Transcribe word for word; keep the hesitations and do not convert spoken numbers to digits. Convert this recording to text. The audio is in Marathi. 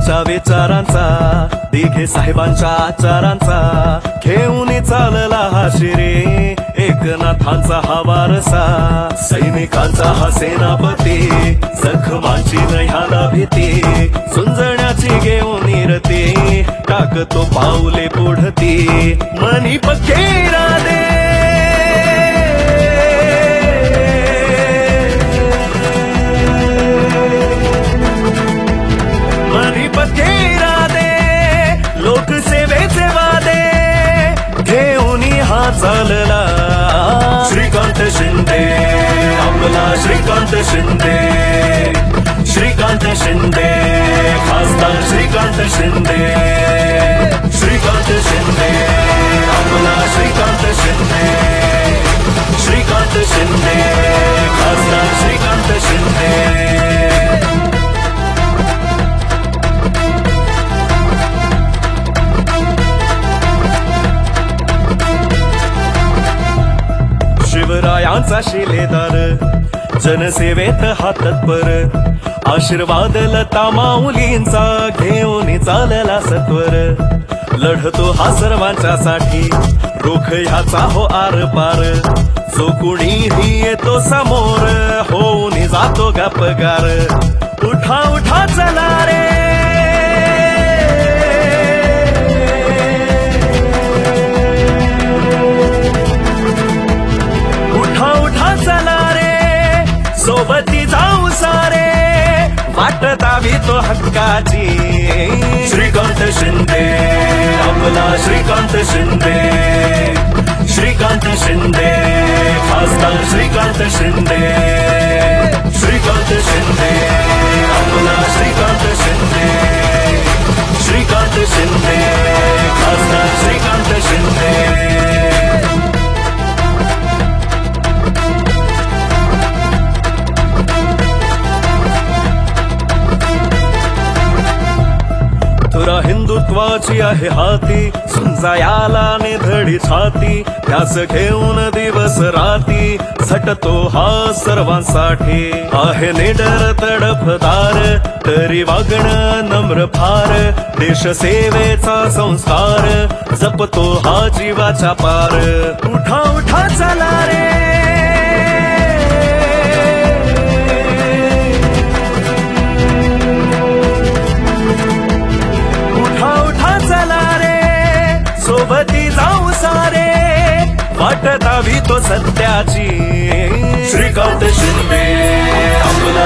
त्यांच्या विचारांचा, दिघे साहेबांच्या आचारांचा घेऊन चालला हा शिरे, एकनाथांचा हा वारसा, सैनिकांचा हा सेनापती, जखमांची न ह्याला भीती, झुंजण्याची घेऊन निरती, टाकतो पाऊले पुढती, मनी पक्के राधे मनी पक्के राधे, लोकसेवेचे वादे घेऊन हा चालला श्रीकांत शिंदे, आपला श्रीकांत शिंदे, श्रीकांत शिंदे, खासदार श्रीकांत शिंदे, श्रीकांत शिंदे, आपला श्रीकांत शिंदे, श्रीकांत शिंदे, खासदार श्रीकांत शिंदे। शिवरायांचा शिलेदार, जनसेवेत हा तत्पर, आशीर्वाद लता माऊलींचा घेऊन चालला सत्वर, लढतो हा सर्वांच्या साठी, रोख ह्याचा हो आर पार, जो कुणीही येतो समोर होऊन जातो गपगार, उठा उठा चला रे, सोबती जाऊ सारे, वाट दावी तो हक्काची, श्रीकांत शिंदे, आपला श्रीकांत शिंदे, श्रीकांत शिंदे, खासदार श्रीकांत शिंदे, श्रीकांत शिंदे, आपला श्रीकांत शिंदे, श्रीकांत शिंदे, खासदार श्रीकांत शिंदे। तुरा हिंदुत्वाची आहे हाती, सुंजायाला निधडी छाती, त्यास घेऊन दिवस राती, झटतो हा सर्वांसाठी, आहे निडर तडफदार, तरी वागणं नम्र फार, देशसेवेचा संस्कार, जपतो हा जीवाच्या पार, उठा उठा चला रे, सोबती जाऊ सारे, वाट दावी तो सत्याची, श्रीकांत शिंदे, आपला